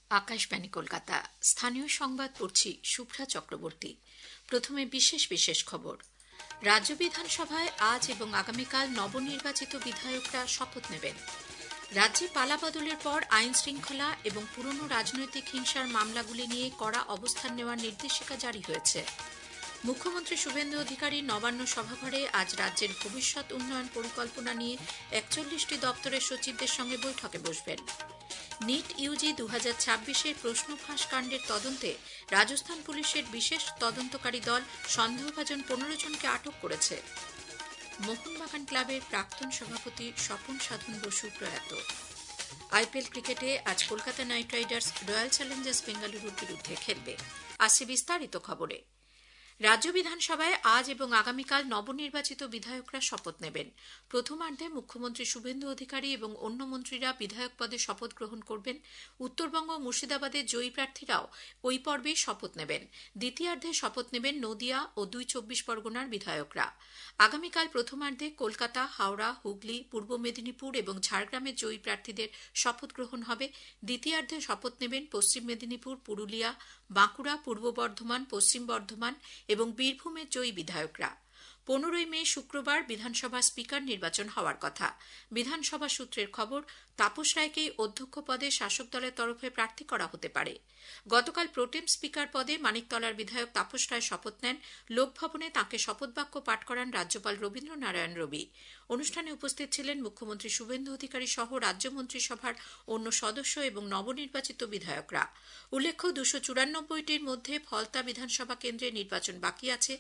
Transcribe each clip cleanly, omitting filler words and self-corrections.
আকাশবাণী কলকাতা স্থানীয় সংবাদ পড়ছি শুভ্রা চক্রবর্তী। প্রথমে বিশেষ বিশেষ খবর। রাজ্য বিধানসভায় আজ এবং আগামীকাল নবনির্বাচিত বিধায়করা শপথ নেবেন। রাজ্যে পালাবদলের পর আইন শৃঙ্খলা এবং পুরনো রাজনৈতিক হিংসার মামলাগুলি নিয়ে কড়া অবস্থান নেওয়ার নির্দেশিকা জারি হয়েছে। মুখ্যমন্ত্রী শুভেন্দু অধিকারী নবান্ন সভাঘরে আজ রাজ্যের ভবিষ্যৎ উন্নয়ন পরিকল্পনা নিয়ে 41টি দপ্তরের সচিবদের সঙ্গে বৈঠকে বসবেন। নিট ইউজি 2026-এর প্রশ্ন ফাঁস কাণ্ডের তদন্তে রাজস্থান পুলিশের বিশেষ তদন্তকারী দল সন্দেহভাজন 15 জনকে আটক করেছে। মোহনবাগান ক্লাবের প্রাক্তন সভাপতি স্বপন সাধন বসু প্রয়াত। আইপিএল ক্রিকেটে আজ Kolkata Knight Riders Royal Challengers বেঙ্গালুরুর বিরুদ্ধে খেলবে। আসছে বিস্তারিত খবরে। রাজ্য বিধানসভায় আজ এবং আগামীকাল নবনির্বাচিত বিধায়করা শপথ নেবেন। প্রথমার্ধে মুখ্যমন্ত্রী শুভেন্দু অধিকারী এবং অন্য মন্ত্রীরা বিধায়ক পদে শপথ গ্রহণ করবেন। উত্তরবঙ্গ ও মুর্শিদাবাদের জয়ী প্রার্থীরাও ওই পর্বেই শপথ নেবেন। দ্বিতীয়ার্ধে শপথ নেবেন নদিয়া ও 2 চব্বিশ পরগনার বিধায়করা। আগামীকাল প্রথমার্ধে কলকাতা, হাওড়া, হুগলি, পূর্ব মেদিনীপুর এবং ঝাড়গ্রামের জয়ী প্রার্থীদের শপথ গ্রহণ হবে। দ্বিতীয়ার্ধে শপথ নেবেন পশ্চিম মেদিনীপুর, পুরুলিয়া, বাঁকুড়া, পূর্ব বর্ধমান, পশ্চিম বর্ধমান এবং বীরভূমের জয়ী বিধায়করা। 15 মে শুক্রবার বিধানসভা স্পিকার নির্বাচন হওয়ার কথা। বিধানসভা সূত্রের খবর, তাপস রায়কেই অধ্যক্ষ পদে শাসক দলের তরফে প্রার্থী করা হতে পারে। গতকাল প্রোটেম স্পিকার পদে মানিকতলার বিধায়ক তাপস রায় শপথ নেন। লোকভবনে তাঁকে শপথ বাক্য পাঠ করান রাজ্যপাল রবীন্দ্র নারায়ণ রবি। অনুষ্ঠানে উপস্থিত ছিলেন মুখ্যমন্ত্রী শুভেন্দু অধিকারী সহ রাজ্য মন্ত্রিসভার অন্য সদস্য এবং নবনির্বাচিত বিধায়করা। উল্লেখ্য, 294টির মধ্যে ফলতা বিধানসভা কেন্দ্রে নির্বাচন বাকি আছে।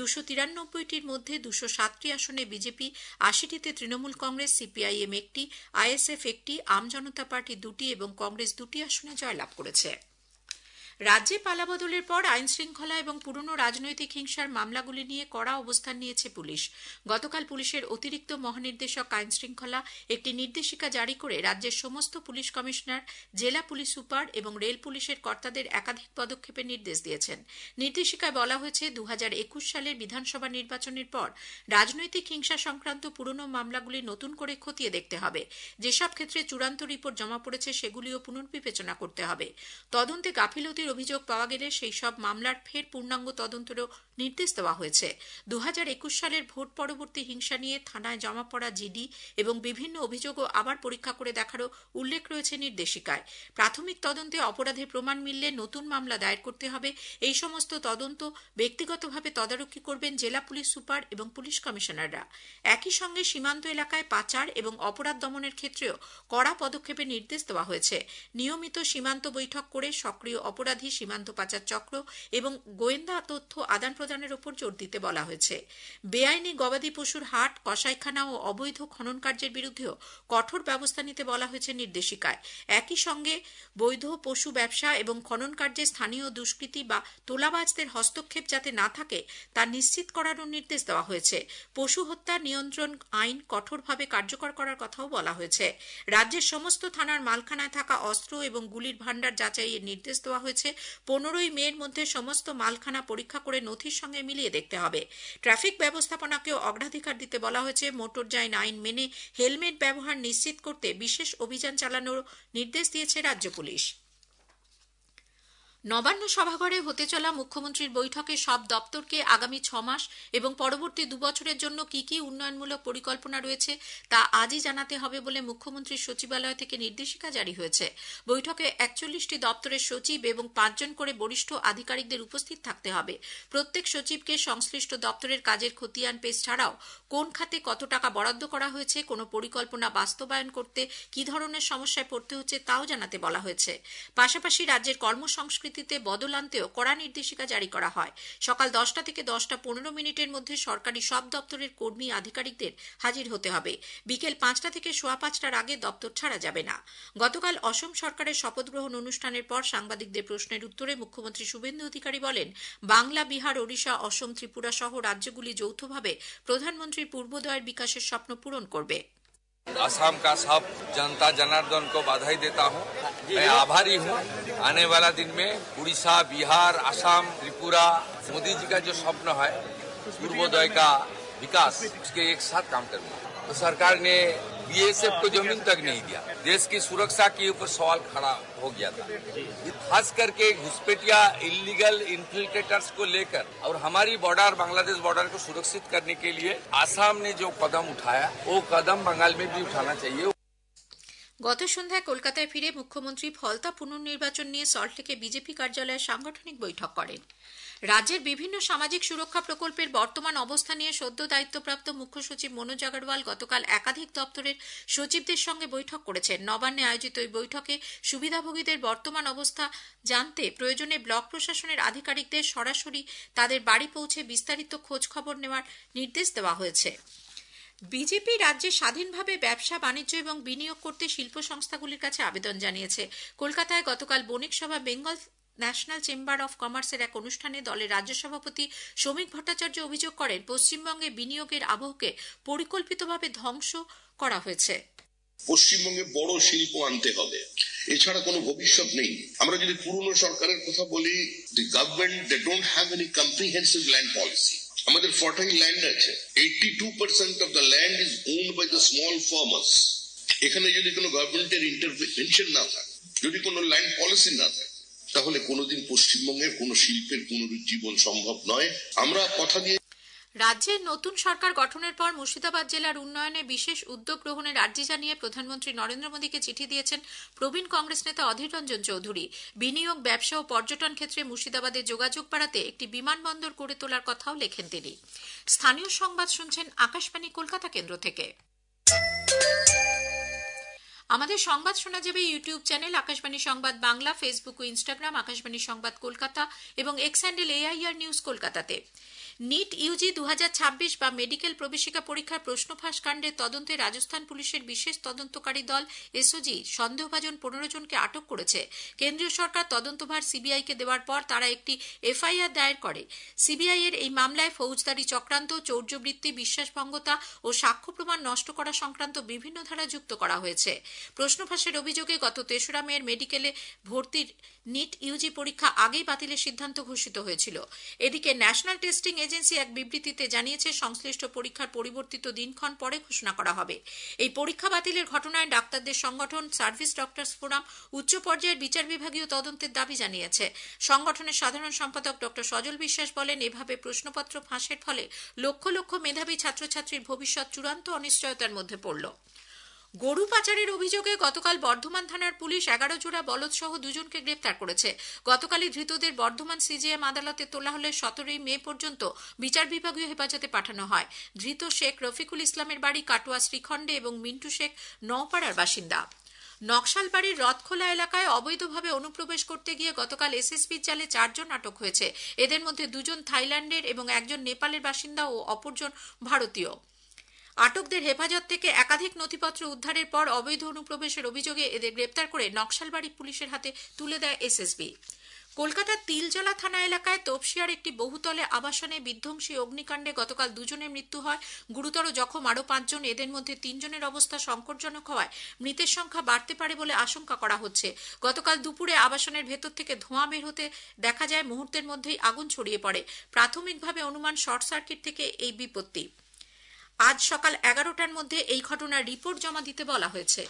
293টির মধ্যে 207টি আসনে বিজেপি, 80টিতে তৃণমূল কংগ্রেস, সিপিআইএম 1টি, আইএসএফ 1টি, আম জনতা পার্টি 2টি এবং কংগ্রেস 2টি আসনে জয়লাভ করেছে। রাজ্যে পালাবদলের পর আইন শৃঙ্খলা এবং পুরনো রাজনৈতিক হিংসার মামলাগুলি নিয়ে কড়া অবস্থান নিয়েছে পুলিশ। গতকাল পুলিশের অতিরিক্ত মহানির্দেশক আইন শৃঙ্খলা একটি নির্দেশিকা জারি করে রাজ্যের সমস্ত পুলিশ কমিশনার, জেলা পুলিশ সুপার এবং রেল পুলিশের কর্তাদের একাধিক পদক্ষেপের নির্দেশ দিয়েছেন। নির্দেশিকায় বলা হয়েছে, 2021 সালের বিধানসভা নির্বাচনের পর রাজনৈতিক হিংসা সংক্রান্ত পুরনো মামলাগুলি নতুন করে খতিয়ে দেখতে হবে। যেসব ক্ষেত্রে চূড়ান্ত রিপোর্ট জমা পড়েছে সেগুলিও পুনর্বিবেচনা করতে হবে। তদন্তে গাফিলতির অভিযোগ পাওয়া গেলে সেই সব মামলার ফের পূর্ণাঙ্গ তদন্তেরও নির্দেশ দেওয়া হয়েছে। 2021 সালের ভোট পরবর্তী হিংসা নিয়ে থানায় জমা পড়া জিডি এবং বিভিন্ন অভিযোগও আবার পরীক্ষা করে দেখারও উল্লেখ রয়েছে নির্দেশিকায়। প্রাথমিক তদন্তে অপরাধের প্রমাণ মিললে নতুন মামলা দায়ের করতে হবে। এই সমস্ত তদন্ত ব্যক্তিগতভাবে তদারকি করবেন জেলা পুলিশ সুপার এবং পুলিশ কমিশনাররা। একই সঙ্গে সীমান্ত এলাকায় পাচার এবং অপরাধ দমনের ক্ষেত্রেও কড়া পদক্ষেপের নির্দেশ দেওয়া হয়েছে। নিয়মিত সীমান্ত বৈঠক করে সক্রিয় অপরাধী, সীমান্ত পাচার চক্র এবং গোয়েন্দা তথ্য আদান প্রদানের উপর জোর দিতে বলা হয়েছে। বেআইনি গবাদি পশুর হাট, কসাইখানা ও অবৈধ খনন কার্যের বিরুদ্ধেও কঠোর ব্যবস্থা নিতে বলা হয়েছে নির্দেশিকায়। একই সঙ্গে বৈধ পশু ব্যবসা এবং খনন কার্যে স্থানীয় দুষ্কৃতী বা তোলাবাজদের হস্তক্ষেপ যাতে না থাকে তা নিশ্চিত করারও নির্দেশ দেওয়া হয়েছে। পশু হত্যা নিয়ন্ত্রণ আইন কঠোরভাবে কার্যকর করার কথাও বলা হয়েছে। রাজ্যের সমস্ত থানার মালখানায় থাকা অস্ত্র এবং গুলির ভাণ্ডার যাচাইয়ের নির্দেশ দেওয়া হয়েছে। 15 মের মধ্যে সমস্ত মালখানা পরীক্ষা করে নথির সঙ্গে মিলিয়ে দেখতে হবে। ট্রাফিক ব্যবস্থাপনাকেও অগ্রাধিকার দিতে বলা হয়েছে। মোটরযান আইন মেনে হেলমেট ব্যবহার নিশ্চিত করতে বিশেষ অভিযান চালানোর নির্দেশ দিয়েছে রাজ্য পুলিশ। নবান্ন সভাঘরে হতে চলা মুখ্যমন্ত্রীর বৈঠকে সব দপ্তরকে আগামী 6 মাস এবং পরবর্তী 2 বছরের জন্য কি কি উন্নয়নমূলক পরিকল্পনা রয়েছে তা আজই জানাতে হবে বলে মুখ্যমন্ত্রীর সচিবালয় থেকে নির্দেশিকা জারি হয়েছে। বৈঠকে 41টি দপ্তরের সচিব এবং 5 জন করে বরিষ্ঠ আধিকারিকদের উপস্থিত থাকতে হবে। প্রত্যেক সচিবকে সংশ্লিষ্ট দপ্তরের কাজের খতিয়ান পেশ ছাড়াও কোন খাতে কত টাকা বরাদ্দ করা হয়েছে, কোনো পরিকল্পনা বাস্তবায়ন করতে কি ধরনের সমস্যায় পড়তে হচ্ছে তাও জানাতে বলা হয়েছে। পাশাপাশি রাজ্যের কর্মসংস্কৃতি বদল আনতেও কড়া নির্দেশিকা জারি করা হয়। সকাল 10টা থেকে 10:15 মধ্যে সরকারি সব দপ্তরের কর্মী আধিকারিকদের হাজির হতে হবে। বিকেল 5টা থেকে 5:15টার আগে দপ্তর ছাড়া যাবে না। গতকাল অসম সরকারের শপথ গ্রহণ অনুষ্ঠানের পর সাংবাদিকদের প্রশ্নের উত্তরে মুখ্যমন্ত্রী শুভেন্দু অধিকারী বলেন, বাংলা, বিহার, ওড়িশা, অসম, ত্রিপুরা সহ রাজ্যগুলি যৌথভাবে প্রধানমন্ত্রীর পূর্বোদয়ের বিকাশের স্বপ্ন পূরণ করবে। असम का सब जनता जनार्दन को बधाई देता हूं। मैं आभारी हूं। आने वाला दिन में उड़ीसा, बिहार, असम, त्रिपुरा, मोदी जी का जो स्वप्न है पूर्वोदय का विकास, उसके एक साथ काम करूंगा। तो सरकार ने बीएसएफ को जमीन तक नहीं दिया। देश की सुरक्षा के ऊपर सवाल खड़ा हो गया था, खास करके घुसपैठिया इलीगल इन्फिल्ट्रेटर्स को लेकर और हमारी बॉर्डर बांग्लादेश बॉर्डर को सुरक्षित करने के लिए आसाम ने जो कदम उठाया वो कदम बंगाल में भी उठाना चाहिए। গত সন্ধ্যায় কলকাতায় ফিরে মুখ্যমন্ত্রী ফলতা পুনর্নির্বাচন নিয়ে সল্টলেকে বিজেপি কার্যালয়ে সাংগঠনিক বৈঠক করেন। রাজ্যের বিভিন্ন সামাজিক সুরক্ষা প্রকল্পের বর্তমান অবস্থা নিয়ে সদ্য দায়িত্বপ্রাপ্ত মুখ্য সচিব মনোজ আগরওয়াল গতকাল একাধিক দপ্তরের সচিবদের সঙ্গে বৈঠক করেছেন। নবান্নে আয়োজিত এই বৈঠকে সুবিধাভোগীদের বর্তমান অবস্থা জানতে প্রয়োজনে ব্লক প্রশাসনের আধিকারিকদের সরাসরি তাদের বাড়ি পৌঁছে বিস্তারিত খোঁজ খবর নেওয়ার নির্দেশ দেওয়া হয়েছে। বিজেপি রাজ্যে স্বাধীনভাবে ব্যবসা বাণিজ্য এবং বিনিয়োগ করতে শিল্প সংস্থাগুলির কাছে আবেদন জানিয়েছে। কলকাতায় গতকাল বণিক সভা বেঙ্গল ন্যাশনাল চেম্বার অফ কমার্সের এক অনুষ্ঠানে দলের রাজ্য সভাপতি শ্রমিক ভট্টাচার্য অভিযোগ করেন, পশ্চিমবঙ্গে বিনিয়োগের আবহকে পরিকল্পিতভাবে ধ্বংস করা হয়েছে। পশ্চিমবঙ্গে বড় শিল্প আনতে হবে, এছাড়া কোনো ভবিষ্যৎ নেই। আমরা যদি পুরনো সরকারের কথা বলি, the government they don't have any comprehensive land policy. আমাদের ফার্টাইল ল্যান্ড আছে, 82% of the land is owned by the small farmers. এখানে যদি কোনো গভর্নমেন্টের ইন্টারভেনশন না থাকে, যদি কোনো ল্যান্ড পলিসি না থাকে, তাহলে কোনোদিন পশ্চিমবঙ্গের কোনো শিল্পের পুনরুজ্জীবন সম্ভব নয়। আমরা কথা দিয়ে রাজ্যের নতুন সরকার গঠনের পর মুর্শিদাবাদ জেলার উন্নয়নে বিশেষ উদ্যোগ গ্রহণের আর্জি জানিয়ে প্রধানমন্ত্রী নরেন্দ্র মোদীকে চিঠি দিয়েছেন প্রবীণ কংগ্রেস নেতা অধীর রঞ্জন চৌধুরী। বিনিয়োগ, ব্যবসা ও পর্যটন ক্ষেত্রে মুর্শিদাবাদের যোগাযোগ বাড়াতে একটি বিমানবন্দর গড়ে তোলার কথাও লেখেন তিনি। স্থানীয় সংবাদ শুনছেন আকাশবাণী কলকাতা কেন্দ্র থেকে। আমাদের সংবাদ শোনা যাবে ইউটিউব চ্যানেল আকাশবাণী সংবাদ বাংলা, ফেসবুক ও ইনস্টাগ্রাম আকাশবাণী সংবাদ কলকাতা এবং এক্স হ্যান্ডেল AIR নিউজ কলকাতাতে। নিট ইউজি 2026 বা মেডিকেল প্রবেশিকা পরীক্ষার প্রশ্নফাঁস কাণ্ডের তদন্তে রাজস্থান পুলিশের বিশেষ তদন্তকারী দল এসওজি সন্দেহভাজন 15 জনকে আটক করেছে। কেন্দ্রীয় সরকার তদন্তভার সিবিআইকে দেওয়ার পর তারা একটি এফআইআর দায়ের করে। সিবিআই এর এই মামলায় ফৌজদারি চক্রান্ত, চৌর্যবৃত্তি, বিশ্বাসভঙ্গতা ও সাক্ষ্য প্রমাণ নষ্ট করা সংক্রান্ত বিভিন্ন ধারা যুক্ত করা হয়েছে। প্রশ্নফাঁসের অভিযোগে গত 3রা মে মেডিকেলে ভর্তির নিট ইউজি পরীক্ষা আগেই বাতিলের সিদ্ধান্ত ঘোষিত হয়েছিল। এদিকে ন্যাশনাল টেস্টিং এজেন্সি এক বিবৃতিতে জানিয়েছে সংশ্লিষ্ট পরীক্ষার পরিবর্তিত দিনক্ষণ পরে ঘোষণা করা হবে। এই পরীক্ষা বাতিলের ঘটনায় ডাক্তারদের সংগঠন সার্ভিস ডক্টরস ফোরাম উচ্চ পর্যায়ের বিচার বিভাগীয় তদন্তের দাবি জানিয়েছে। সংগঠনের সাধারণ সম্পাদক ডক্টর সজল বিশ্বাস বলেন, এভাবে প্রশ্নপত্র ফাঁসের ফলে লক্ষ লক্ষ মেধাবী ছাত্রছাত্রীর ভবিষ্যৎ চূড়ান্ত অনিশ্চয়তার মধ্যে পড়ল। গরু পাচারের অভিযোগে গতকাল বর্ধমান থানার পুলিশ 11 জোড়া বলদ সহ 2 জনকে গ্রেপ্তার করেছে। গতকালই ধৃতদের বর্ধমান সিজিএম আদালতে তোলা হলে 17 মে পর্যন্ত বিচার বিভাগীয় হেফাজতে পাঠানো হয়। ধৃত শেখ রফিকুল ইসলামের বাড়ি কাটোয়া শ্রীখণ্ডে এবং মিন্টু শেখ নওপাড়ার বাসিন্দা। নকশালবাড়ির রথখোলা এলাকায় অবৈধভাবে অনুপ্রবেশ করতে গিয়ে গতকাল এসএসবির জালে 4 জন আটক হয়েছে। এদের মধ্যে 2 জন থাইল্যান্ডের এবং 1 জন নেপালের বাসিন্দা ও অপরজন ভারতীয়। আটকদের হেফাজত থেকে একাধিক নথিপত্র উদ্ধারের পর অবৈধ অনুপ্রবেশের অভিযোগে এদের গ্রেপ্তার করে নকশালবাড়ি পুলিশের হাতে তুলে দেয় এসএসবি। কলকাতার তিলজলা থানা এলাকায় তপসিয়ার একটি বহুতলে আবাসনে বিধ্বংসী অগ্নিকাণ্ডে গতকাল 2 জনের মৃত্যু হয়। গুরুতর জখম আরও 5 জন। এদের মধ্যে 3 জনের অবস্থা সংকটজনক হওয়ায় মৃতের সংখ্যা বাড়তে পারে বলে আশঙ্কা করা হচ্ছে। গতকাল দুপুরে আবাসনের ভেতর থেকে ধোঁয়া বের হতে দেখা যায়, মুহূর্তের মধ্যেই আগুন ছড়িয়ে পড়ে। প্রাথমিকভাবে অনুমান শর্ট সার্কিট থেকে এই বিপত্তি। আজ সকাল 11টার মধ্যে এই ঘটনার রিপোর্ট জমা দিতে বলা হয়েছে।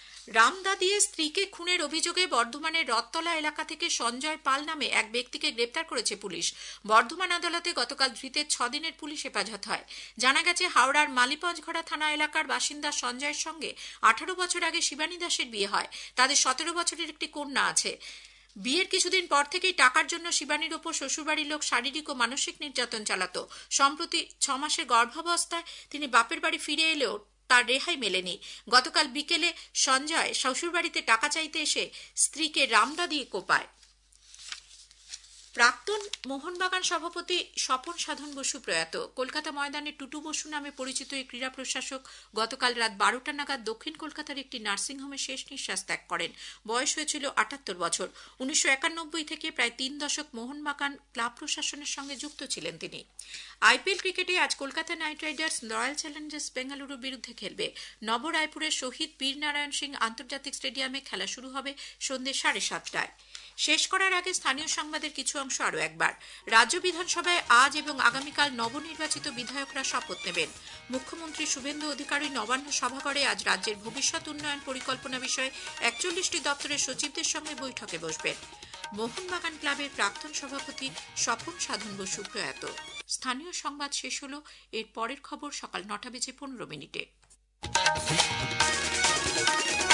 রামদা দিয়ে স্ত্রীকে খুনের অভিযোগে বর্ধমানের রথতলা এলাকা থেকে সঞ্জয় পাল নামে এক ব্যক্তিকে গ্রেপ্তার করেছে পুলিশ। বর্ধমান আদালতে গতকাল ধৃতের 6 দিনের পুলিশ হেফাজত হয়। জানা গেছে, হাওড়ার মালিপঞ্চঘড়া থানা এলাকার বাসিন্দা সঞ্জয়ের সঙ্গে 18 বছর আগে শিবানী দাসের বিয়ে হয়। তাদের 17 বছরের একটি কন্যা আছে। বিয়ের কিছুদিন পর থেকেই টাকার জন্য শিবানীর ওপর শ্বশুরবাড়ির লোক শারীরিক ও মানসিক নির্যাতন চালাত। সম্প্রতি 6 মাসের গর্ভাবস্থায় তিনি বাপের বাড়ি ফিরে এলেও তার রেহাই মেলেনি। গতকাল বিকেলে সঞ্জয় শ্বশুরবাড়িতে টাকা চাইতে এসে স্ত্রীকে রামদা দিয়ে কোপায়। প্রাক্তন মোহনবাগান সভাপতি স্বপন সাধন বসু প্রয়াত। কলকাতা ময়দানে টুটু বসু নামে পরিচিত এই ক্রীড়া প্রশাসক গতকাল রাত 12টা নাগাদ দক্ষিণ কলকাতার একটি নার্সিংহোমে শেষ নিঃশ্বাস ত্যাগ করেন। বয়স হয়েছিল 78 বছর। 1991 থেকে প্রায় 3 দশক মোহনবাগান ক্লাব প্রশাসনের সঙ্গে যুক্ত ছিলেন তিনি। আইপিএল ক্রিকেটে আজ Kolkata Knight Riders Royal Challengers বেঙ্গালুরুর বিরুদ্ধে খেলবে। নব রায়পুরের শহীদ বীর নারায়ণ সিং আন্তর্জাতিক স্টেডিয়ামে খেলা শুরু হবে সন্ধ্যে 7:30টায়। শেষ করার আগে স্থানীয় সংবাদের কিছু অংশ আরো একবার। রাজ্য বিধানসভায় আজ এবং আগামীকাল নবনির্বাচিত বিধায়করা শপথ নেবেন। মুখ্যমন্ত্রী শুভেন্দু অধিকারী নবান্ন সভাঘরে আজ রাজ্যের ভবিষ্যৎ উন্নয়ন পরিকল্পনা বিষয়ে 41টি দপ্তরের সচিবদের সঙ্গে বৈঠকে বসবেন। মোহনবাগান ক্লাবের প্রাক্তন সভাপতি স্বপন সাধন বসু প্রয়াত। স্থানীয় সংবাদ শেষ হল। এর পরের খবর সকাল 9:15 মিনিটে।